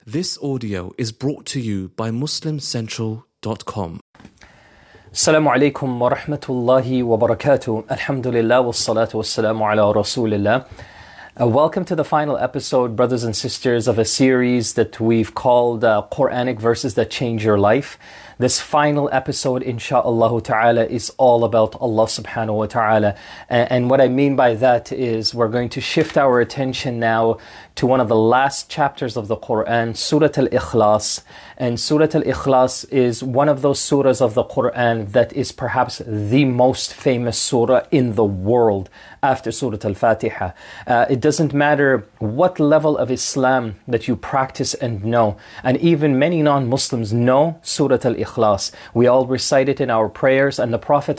This audio is brought to you by MuslimCentral.com. Assalamu alaikum wa rahmatullahi wa barakatuh. Alhamdulillah wa salatu wa salamu ala rasulillah. Welcome to the final episode, brothers and sisters, of a series that we've called Quranic Verses That Change Your Life. This final episode, insha'Allah ta'ala, is all about Allah subhanahu wa ta'ala. And what I mean by that is we're going to shift our attention now to one of the last chapters of the Quran, Surah Al-Ikhlas. And Surah Al-Ikhlas is one of those surahs of the Quran that is perhaps the most famous surah in the world after Surah Al-Fatiha. It doesn't matter what level of Islam that you practice and know. And even many non-Muslims know Surah Al-Ikhlas. We all recite it in our prayers, and the Prophet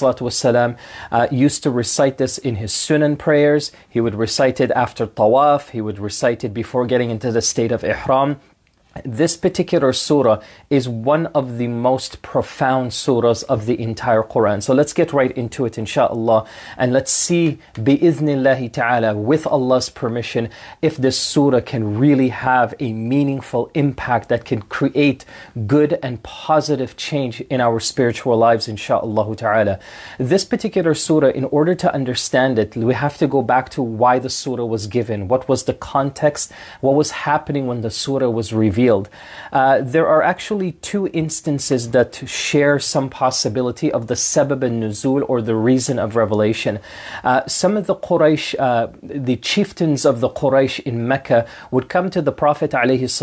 ﷺ used to recite this in his Sunan prayers. He would recite it after Tawaf. He would recite it before getting into the state of Ihram. This particular surah is one of the most profound surahs of the entire Quran. So let's get right into it, insha'Allah, and let's see, bi'idhnillahi ta'ala, with Allah's permission, if this surah can really have a meaningful impact that can create good and positive change in our spiritual lives, insha'Allah ta'ala. This particular surah, in order to understand it, we have to go back to why the surah was given. What was the context? What was happening when the surah was revealed? There are actually two instances that share some possibility of the sabab al-nuzul, or the reason of revelation. Some of the Quraysh, the chieftains of the Quraysh in Mecca, would come to the Prophet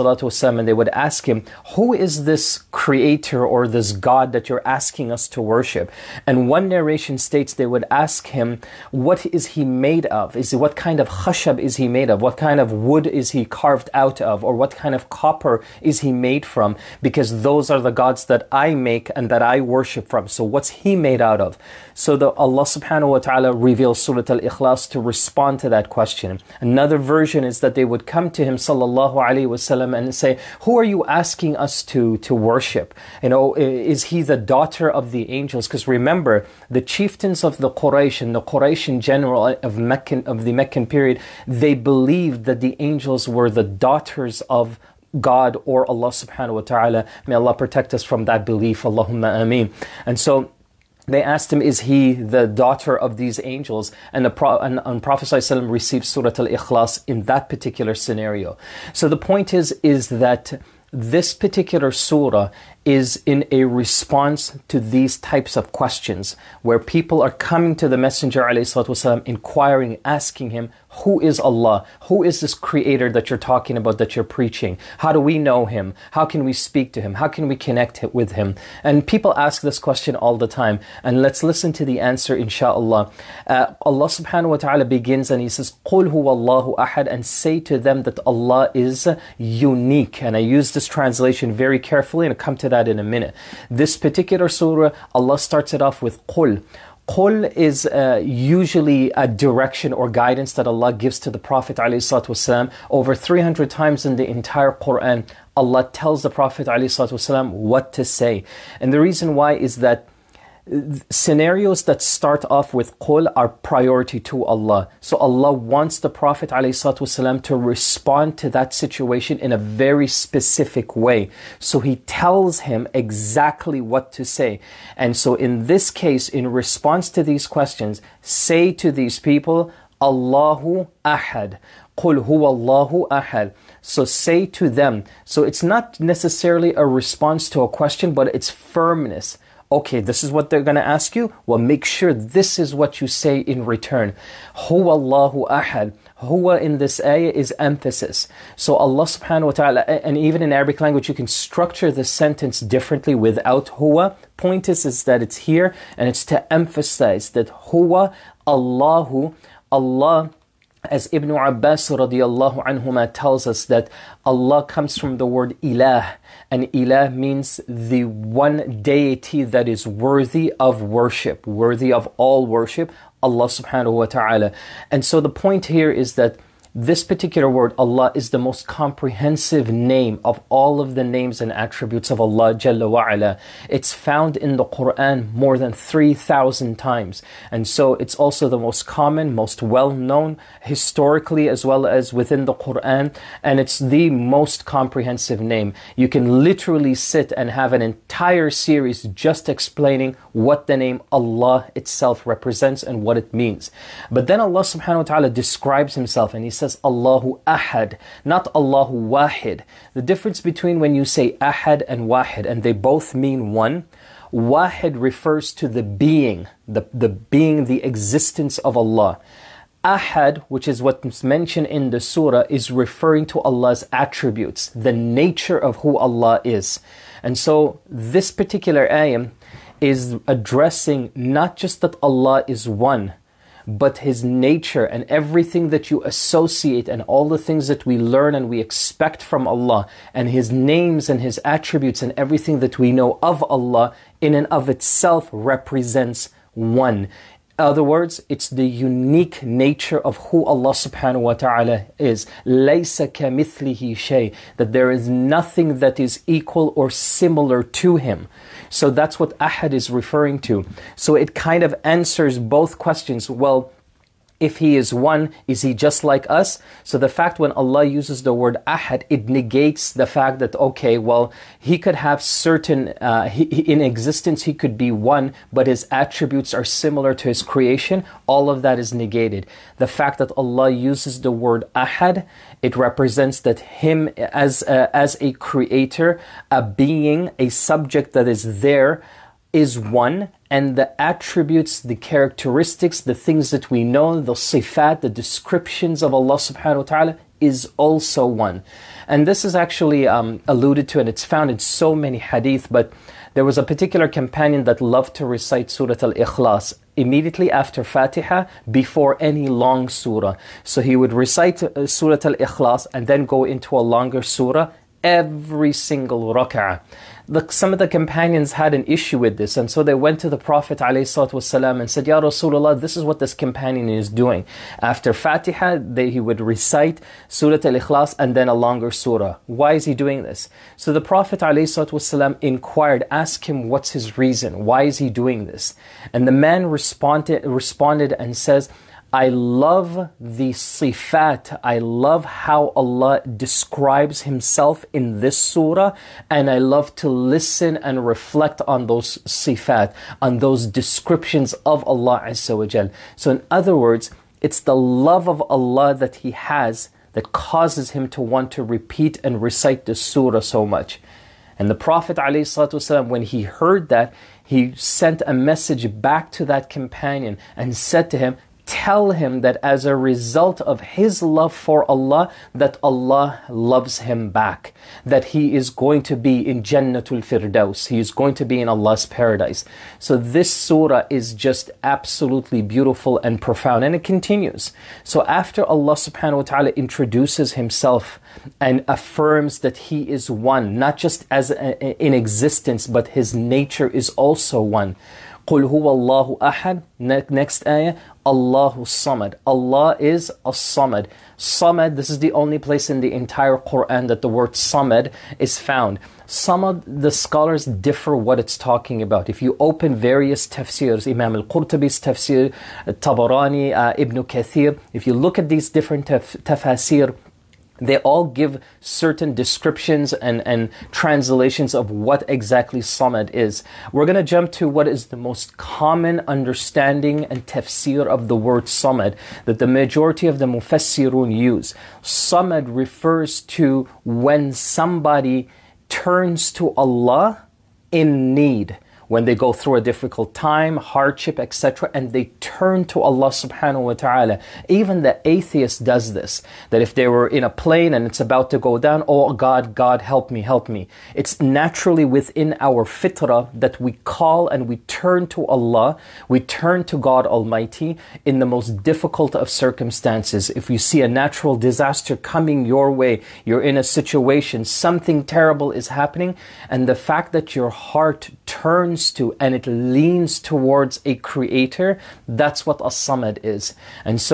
ﷺ and they would ask him, who is this creator or this God that you're asking us to worship? And one narration states they would ask him, what is he made of? What kind of khashab is he made of? What kind of wood is he carved out of? Or what kind of copper is he made from? Because those are the gods that I make and that I worship from. So what's he made out of? So Allah subhanahu wa ta'ala reveals Surah Al-Ikhlas to respond to that question. Another version is that they would come to him sallallahu alaihi wasallam and say, who are you asking us to worship? You know, is he the daughter of the angels? Because remember, the chieftains of the Quraysh and the Quraysh in general of the Meccan period, they believed that the angels were the daughters of God or Allah subhanahu wa ta'ala. May Allah protect us from that belief. Allahumma ameen. And so they asked him, is he the daughter of these angels? And Prophet ﷺ received Surah Al-Ikhlas in that particular scenario. So the point is that this particular surah is in a response to these types of questions, where people are coming to the Messenger ﷺ, inquiring, asking him, who is Allah? Who is this creator that you're talking about, that you're preaching? How do we know him? How can we speak to him? How can we connect with him? And people ask this question all the time. And let's listen to the answer, insha'Allah. Allah subhanahu wa ta'ala begins and he says, قُلْ هُوَ اللَّهُ أَحَدٌ, and say to them that Allah is unique. And I use this translation very carefully, and I'll come to that in a minute. This particular surah, Allah starts it off with Qul. Qul is usually a direction or guidance that Allah gives to the Prophet ﷺ. Over 300 times in the entire Quran, Allah tells the Prophet ﷺ what to say. And the reason why is that scenarios that start off with Qul are priority to Allah. So Allah wants the Prophet ﷺ to respond to that situation in a very specific way. So He tells him exactly what to say. And so in this case, in response to these questions, say to these people, Allahu Ahad. Qul huwa Allahu Ahad. So say to them. So it's not necessarily a response to a question, but it's firmness. Okay, this is what they're going to ask you. Well, make sure this is what you say in return. Huwa Allahu Ahad. Huwa in this ayah is emphasis. So Allah subhanahu wa ta'ala, and even in Arabic language, you can structure the sentence differently without huwa. Point is that it's here, and it's to emphasize that huwa Allahu, Allah. As Ibn Abbas radiallahu anhuma tells us, that Allah comes from the word ilah, and ilah means the one deity that is worthy of worship, worthy of all worship, Allah subhanahu wa ta'ala. And so the point here is that this particular word, Allah, is the most comprehensive name of all of the names and attributes of Allah Jalla wa'ala. It's found in the Quran more than 3,000 times. And so it's also the most common, most well-known historically as well as within the Quran. And it's the most comprehensive name. You can literally sit and have an entire series just explaining what the name Allah itself represents and what it means. But then Allah subhanahu wa ta'ala describes himself and he says Allahu Ahad, not Allahu Wahid. The difference between when you say Ahad and Wahid, and they both mean one, Wahid refers to the being, the being, the existence of Allah. Ahad, which is what's mentioned in the surah, is referring to Allah's attributes, the nature of who Allah is. And so this particular ayah is addressing not just that Allah is one, but His nature and everything that you associate and all the things that we learn and we expect from Allah, and His names and His attributes and everything that we know of Allah in and of itself represents one. In other words, it's the unique nature of who Allah subhanahu wa ta'ala is. لَيْسَ كَمِثْلِهِ شَيْءٍ, that there is nothing that is equal or similar to Him. So that's what Ahad is referring to. So it kind of answers both questions. Well, if He is one, is He just like us? So the fact when Allah uses the word Ahad, it negates the fact that, okay, well, He could have certain, in existence He could be one, but His attributes are similar to His creation. All of that is negated. The fact that Allah uses the word Ahad, it represents that Him as a creator, a being, a subject that is there, is one, and the attributes, the characteristics, the things that we know, the sifat, the descriptions of Allah subhanahu wa ta'ala is also one. And this is actually alluded to, and it's found in so many hadith, but there was a particular companion that loved to recite Surah Al-Ikhlas immediately after Fatiha, before any long surah. So he would recite Surah Al-Ikhlas and then go into a longer surah every single rak'ah. Some of the companions had an issue with this, and so they went to the Prophet ﷺ and said, Ya Rasulullah, this is what this companion is doing. After Fatiha, he would recite Surah Al-Ikhlas and then a longer surah. Why is he doing this? So the Prophet ﷺ inquired, asked him what's his reason, why is he doing this? And the man responded and says, I love the sifat, I love how Allah describes Himself in this surah, and I love to listen and reflect on those sifat, on those descriptions of Allah Azza wa Jal. So in other words, it's the love of Allah that he has that causes him to want to repeat and recite this surah so much. And the Prophet ﷺ, when he heard that, he sent a message back to that companion and said to him, tell him that as a result of his love for Allah, that Allah loves him back, that he is going to be in Jannatul Firdaus, he is going to be in Allah's paradise. So this surah is just absolutely beautiful and profound, and it continues. So after Allah subhanahu wa ta'ala introduces Himself and affirms that He is one, not just as in existence, but His nature is also one. قُلْ هُوَ اللَّهُ أَحَدٌ. Next ayah, Allahu Samad. Allah is as-Samad. Samad, this is the only place in the entire Quran that the word Samad is found. Samad, the scholars differ what it's talking about. If you open various tafsirs, Imam al-Qurtubi's tafsir, Tabarani, Ibn Kathir, if you look at these different tafasir, they all give certain descriptions and translations of what exactly Samad is. We're going to jump to what is the most common understanding and tafsir of the word Samad that the majority of the Mufassirun use. Samad refers to when somebody turns to Allah in need, when they go through a difficult time, hardship, etc., and they turn to Allah subhanahu wa ta'ala. Even the atheist does this, that if they were in a plane and it's about to go down, oh God, God, help me, help me. It's naturally within our fitrah that we call and we turn to Allah, we turn to God Almighty in the most difficult of circumstances. If you see a natural disaster coming your way, you're in a situation, something terrible is happening, and the fact that your heart turns to and it leans towards a creator, that's what as-Samad is. And so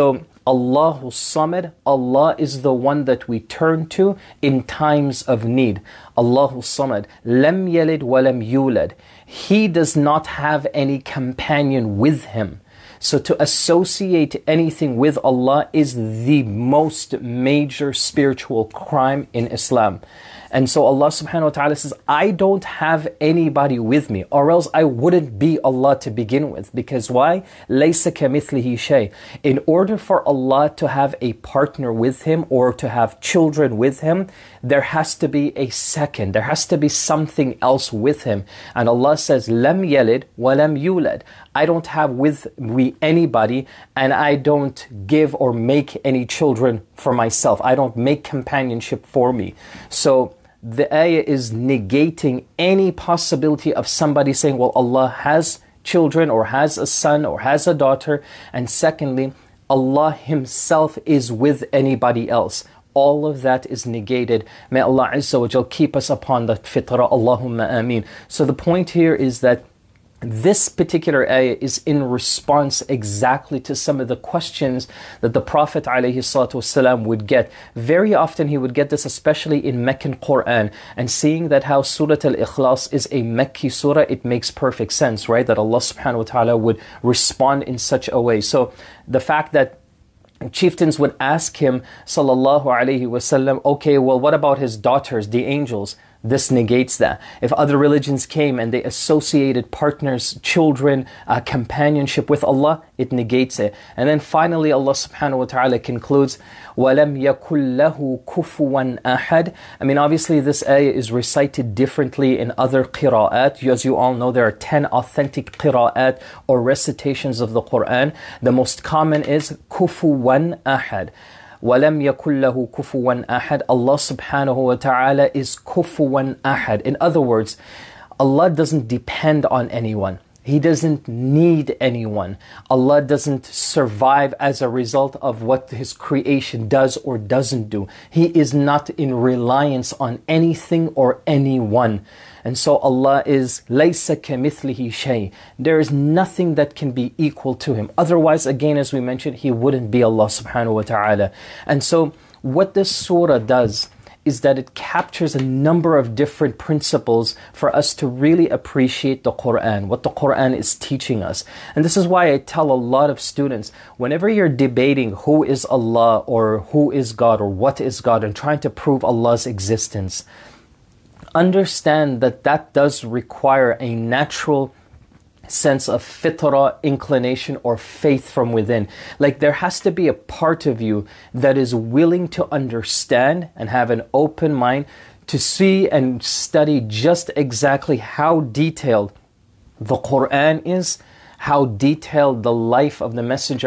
Allahu Samad, Allah is the one that we turn to in times of need. Allahu Samad, Lam Yalid wa Lam Yulad. He does not have any companion with him. So to associate anything with Allah is the most major spiritual crime in Islam. And so Allah subhanahu wa ta'ala says, I don't have anybody with me, or else I wouldn't be Allah to begin with. Because why? لَيْسَ كَمِثْلِهِ شَيْءٍ. In order for Allah to have a partner with Him or to have children with Him, there has to be a second. There has to be something else with Him. And Allah says, لَمْ يَلِدْ وَلَمْ يُولَدْ. I don't have with me anybody, and I don't give or make any children for myself. I don't make companionship for me. So the ayah is negating any possibility of somebody saying, well, Allah has children or has a son or has a daughter. And secondly, Allah Himself is with anybody else. All of that is negated. May Allah Azza wa Jal keep us upon the fitrah. Allahumma ameen. So the point here is that this particular ayah is in response exactly to some of the questions that the Prophet ﷺ would get. Very often he would get this, especially in Meccan Quran. And seeing that how Surah Al-Ikhlas is a Meccan surah, it makes perfect sense, right? That Allah subhanahu wa ta'ala would respond in such a way. So the fact that chieftains would ask him, sallallahu alayhi wasallam, okay, well, what about his daughters, the angels? This negates that. If other religions came and they associated partners, children, companionship with Allah, it negates it. And then finally Allah subhanahu wa ta'ala concludes, وَلَمْ يَكُلْ لَهُ كُفُوًا أَحَدٍ. I mean, obviously this ayah is recited differently in other qira'at. As you all know, there are 10 authentic qira'at or recitations of the Quran. The most common is كُفُوًا أَحَدٍ. وَلَمْ يَكُلْ لَهُ كُفُوًا أَحَدٍ. Allah subhanahu wa ta'ala is kufuwan ahad. In other words, Allah doesn't depend on anyone. He doesn't need anyone. Allah doesn't survive as a result of what His creation does or doesn't do. He is not in reliance on anything or anyone. And so Allah is لَيْسَ كَمِثْلِهِ شَيْءٍ. There is nothing that can be equal to Him. Otherwise, again, as we mentioned, He wouldn't be Allah subhanahu wa ta'ala. And so what this surah does is that it captures a number of different principles for us to really appreciate the Quran, what the Quran is teaching us. And this is why I tell a lot of students, whenever you're debating who is Allah or who is God or what is God and trying to prove Allah's existence, understand that that does require a natural sense of fitrah, inclination, or faith from within. Like there has to be a part of you that is willing to understand and have an open mind to see and study just exactly how detailed the Quran is, how detailed the life of the Messenger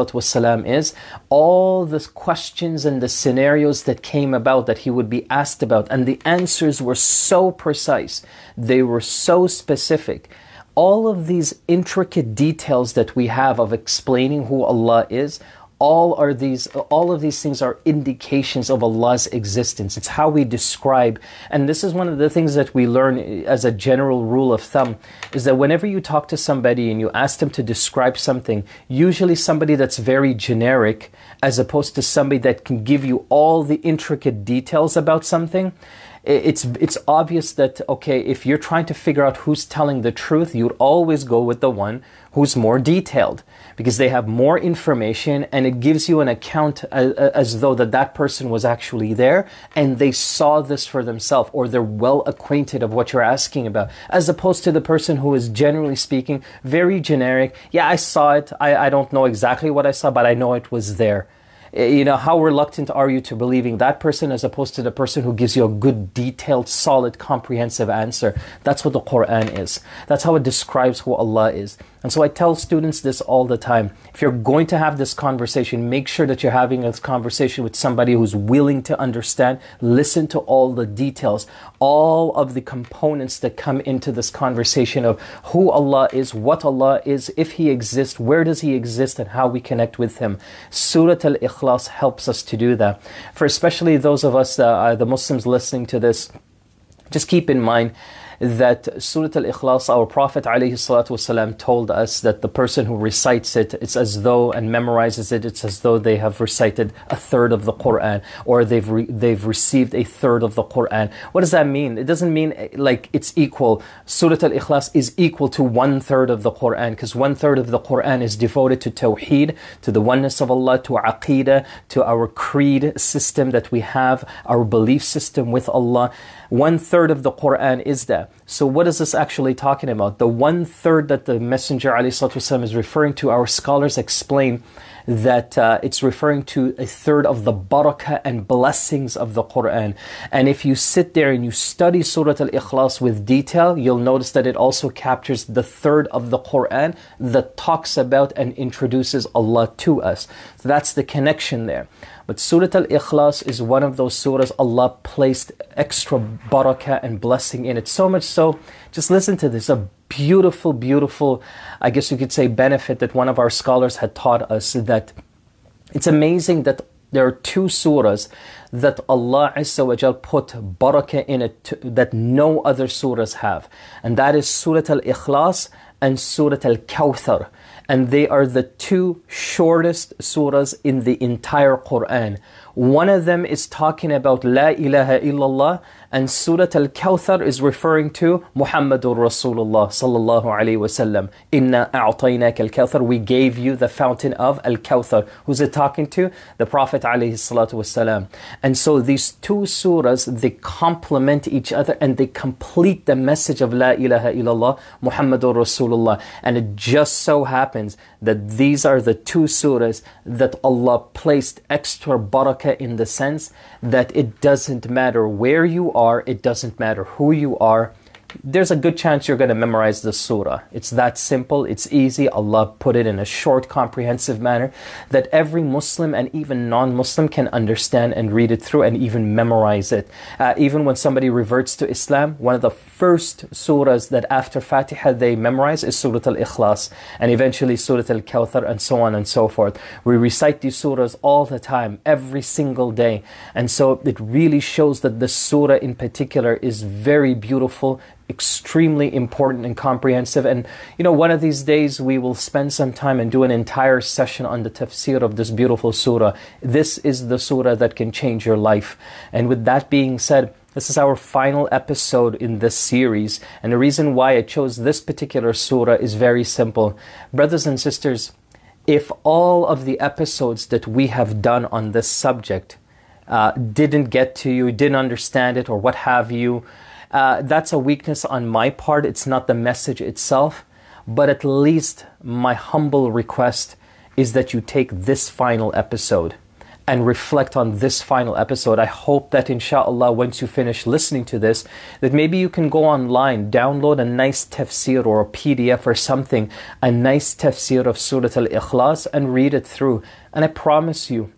ﷺ is, all the questions and the scenarios that came about that he would be asked about, and the answers were so precise, they were so specific. All of these intricate details that we have of explaining who Allah is, all of these things are indications of Allah's existence. It's how we describe. And this is one of the things that we learn as a general rule of thumb, is that whenever you talk to somebody and you ask them to describe something, usually somebody that's very generic, as opposed to somebody that can give you all the intricate details about something, it's obvious that, okay, if you're trying to figure out who's telling the truth, you'd always go with the one who's more detailed, because they have more information and it gives you an account as though that person was actually there and they saw this for themselves, or they're well acquainted of what you're asking about, as opposed to the person who is, generally speaking, very generic. Yeah, I saw it. I don't know exactly what I saw, but I know it was there. You know, how reluctant are you to believing that person as opposed to the person who gives you a good, detailed, solid, comprehensive answer? That's what the Quran is. That's how it describes who Allah is. And so I tell students this all the time. If you're going to have this conversation, make sure that you're having this conversation with somebody who's willing to understand, listen to all the details, all of the components that come into this conversation of who Allah is, what Allah is, if He exists, where does He exist, and how we connect with Him. Surah Al-Ikhlas helps us to do that. For especially those of us, the Muslims listening to this, just keep in mind, that Surah Al-Ikhlas, our Prophet ﷺ told us that the person who recites it, it's as though, and memorizes it, it's as though they have recited a third of the Quran, or they've received a third of the Quran. What does that mean? It doesn't mean like it's equal. Surah Al-Ikhlas is equal to 1/3 of the Quran, because 1/3 of the Quran is devoted to Tawheed, to the oneness of Allah, to Aqeedah, to our creed system that we have, our belief system with Allah. 1/3 of the Quran is that. So what is this actually talking about? The 1/3 that the Messenger ﷺ is referring to, our scholars explain that it's referring to a third of the barakah and blessings of the Quran. And if you sit there and you study Surah Al-Ikhlas with detail, you'll notice that it also captures the third of the Quran that talks about and introduces Allah to us. So that's the connection there. But Surah Al-Ikhlas is one of those surahs Allah placed extra barakah and blessing in it. So much so, just listen to this, a beautiful, beautiful, I guess you could say, benefit that one of our scholars had taught us, that it's amazing that there are two surahs that Allah Azza wa Jal put barakah in it that no other surahs have. And that is Surah Al-Ikhlas and Surah Al-Kawthar. And they are the two shortest surahs in the entire Quran. One of them is talking about La ilaha illallah, and Surah Al-Kawthar is referring to Muhammadur Rasulullah sallallahu alayhi wasallam. Inna a'tainaka al-Kawthar, we gave you the fountain of Al-Kawthar. Who's it talking to? The Prophet alayhi salatu wasalam. And so these two surahs, they complement each other and they complete the message of La ilaha illallah, Muhammadur Rasulullah. And it just so happens that these are the two surahs that Allah placed extra barakah in the sense that it doesn't matter where you are, it doesn't matter who you are, there's a good chance you're going to memorize the surah. It's that simple, it's easy. Allah put it in a short, comprehensive manner that every Muslim and even non-Muslim can understand and read it through and even memorize it. Even when somebody reverts to Islam, one of the first surahs that after Fatiha they memorize is Surah Al-Ikhlas, and eventually Surah Al-Kawthar, and so on and so forth. We recite these surahs all the time, every single day. And so it really shows that the surah in particular is very beautiful, extremely important and comprehensive. And you know, one of these days we will spend some time and do an entire session on the tafsir of this beautiful surah. This is the surah that can change your life. And with that being said, this is our final episode in this series. And the reason why I chose this particular surah is very simple. Brothers and sisters, if all of the episodes that we have done on this subject didn't get to you, didn't understand it, or what have you, that's a weakness on my part. It's not the message itself, but at least my humble request is that you take this final episode and reflect on this final episode. I hope that inshallah, once you finish listening to this, that maybe you can go online, download a nice tafsir or a PDF or something, a nice tafsir of Surah Al-Ikhlas, and read it through. And I promise you,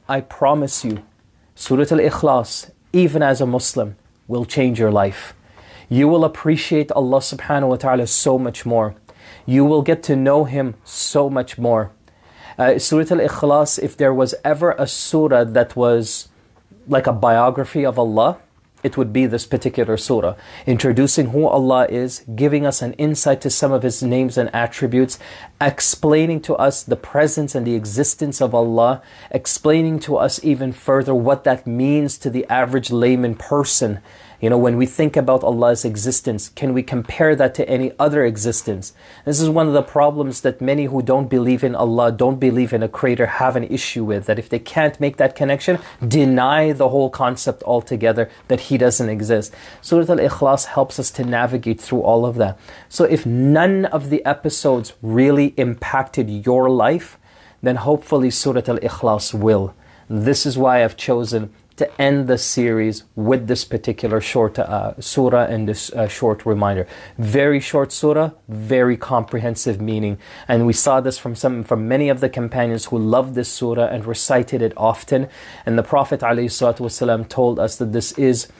Surah Al-Ikhlas, even as a Muslim, will change your life. You will appreciate Allah subhanahu wa ta'ala so much more. You will get to know Him so much more. Surah Al-Ikhlas, if there was ever a surah that was like a biography of Allah, it would be this particular surah. Introducing who Allah is, giving us an insight to some of His names and attributes, explaining to us the presence and the existence of Allah, explaining to us even further what that means to the average layman person. You know, when we think about Allah's existence, can we compare that to any other existence? This is one of the problems that many who don't believe in Allah, don't believe in a creator, have an issue with. That if they can't make that connection, deny the whole concept altogether, that He doesn't exist. Surah Al-Ikhlas helps us to navigate through all of that. So if none of the episodes really impacted your life, then hopefully Surah Al-Ikhlas will. This is why I've chosen to end the series with this particular short surah and this short reminder. Very short surah, very comprehensive meaning. And we saw this from many of the companions who loved this surah and recited it often. And the Prophet ﷺ told us that this is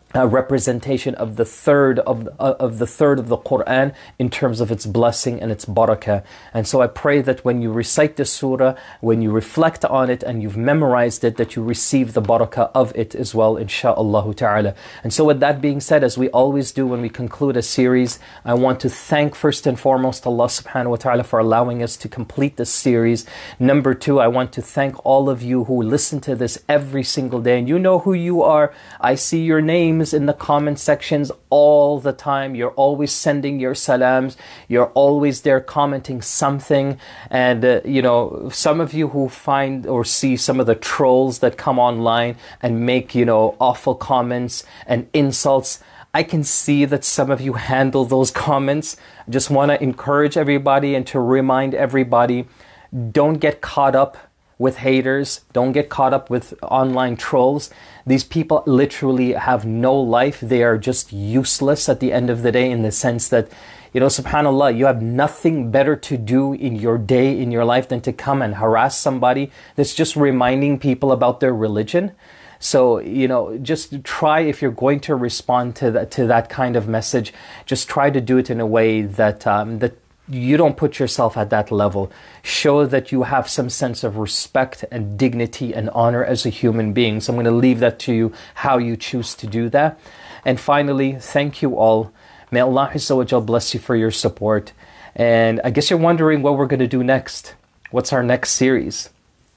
a representation of the third of the Quran in terms of its blessing and its barakah. And so I pray that when you recite this surah, when you reflect on it and you've memorized it, that you receive the barakah of it as well, insha'Allah ta'ala. And so with that being said, as we always do when we conclude a series, I want to thank first and foremost Allah subhanahu wa ta'ala for allowing us to complete this series. Number two, I want to thank all of you who listen to this every single day, and you know who you are. I see your names in the comment sections all the time. You're always sending your salams. You're always there commenting something. And, some of you who find or see some of the trolls that come online and make, awful comments and insults, I can see that some of you handle those comments. I just want to encourage everybody and to remind everybody, don't get caught up with haters. Don't get caught up with online trolls. These people literally have no life. They are just useless at the end of the day, in the sense that, subhanAllah, you have nothing better to do in your day, in your life, than to come and harass somebody that's just reminding people about their religion. So, just try, if you're going to respond to that kind of message, just try to do it in a way that you don't put yourself at that level. Show that you have some sense of respect and dignity and honor as a human being. So I'm going to leave that to you, how you choose to do that. And finally, thank you all. May Allah Azza wa Jal bless you for your support. And I guess you're wondering what we're going to do next. What's our next series?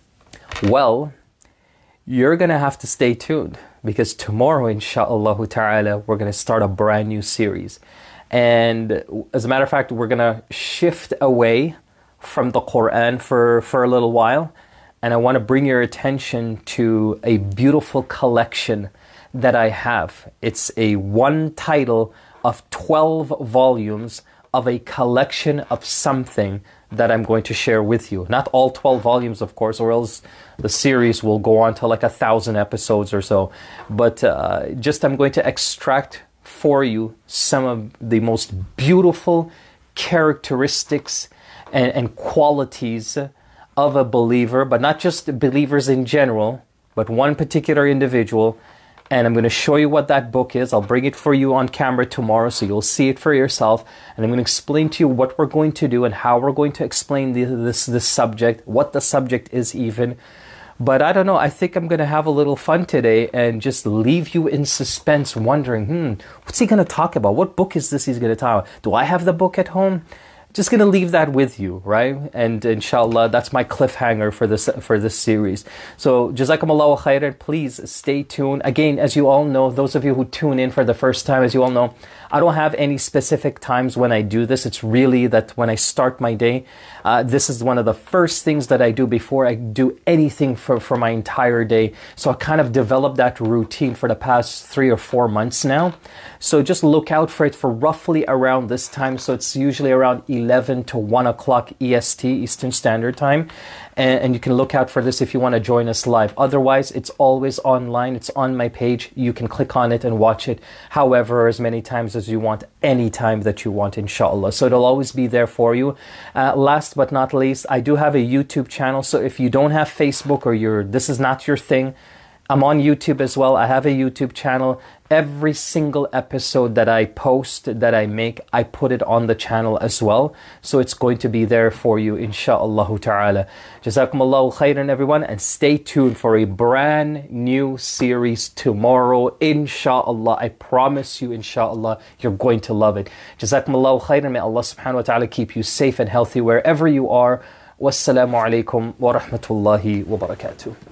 Well, you're going to have to stay tuned, because tomorrow, insha'Allah ta'ala, we're going to start a brand new series. And as a matter of fact, we're going to shift away from the Quran for a little while. And I want to bring your attention to a beautiful collection that I have. It's a one title of 12 volumes of a collection of something that I'm going to share with you. Not all 12 volumes, of course, or else the series will go on to like 1,000 episodes or so. But I'm going to extract for you some of the most beautiful characteristics and qualities of a believer, but not just believers in general, but one particular individual. And I'm going to show you what that book is. I'll bring it for you on camera tomorrow so you'll see it for yourself. And I'm going to explain to you what we're going to do and how we're going to explain this subject, what the subject is even. But I don't know, I think I'm going to have a little fun today and just leave you in suspense, wondering, what's he going to talk about? What book is this he's going to talk about? Do I have the book at home? Just going to leave that with you, right? And inshallah, that's my cliffhanger for this series. So, Jazakumullahu khairan, please stay tuned. Again, as you all know, those of you who tune in for the first time, as you all know, I don't have any specific times when I do this. It's really that when I start my day, this is one of the first things that I do before I do anything for my entire day. So I kind of developed that routine for the past 3 or 4 months now. So just look out for it for roughly around this time. So it's usually around 11 to 1 o'clock EST, Eastern Standard Time. And you can look out for this if you want to join us live. Otherwise, it's always online. It's on my page. You can click on it and watch it however, as many times as you want, any time that you want, inshallah. So it'll always be there for you. Last but not least, I do have a YouTube channel. So if you don't have Facebook or this is not your thing, I'm on YouTube as well. I have a YouTube channel. Every single episode that I post, that I make, I put it on the channel as well. So it's going to be there for you, insha'Allah ta'ala. Jazakumullahu khairan, everyone. And stay tuned for a brand new series tomorrow, insha'Allah. I promise you, insha'Allah, you're going to love it. Jazakumullahu khairan. May Allah subhanahu wa ta'ala keep you safe and healthy wherever you are. Wassalamu alaikum wa rahmatullahi wa barakatuh.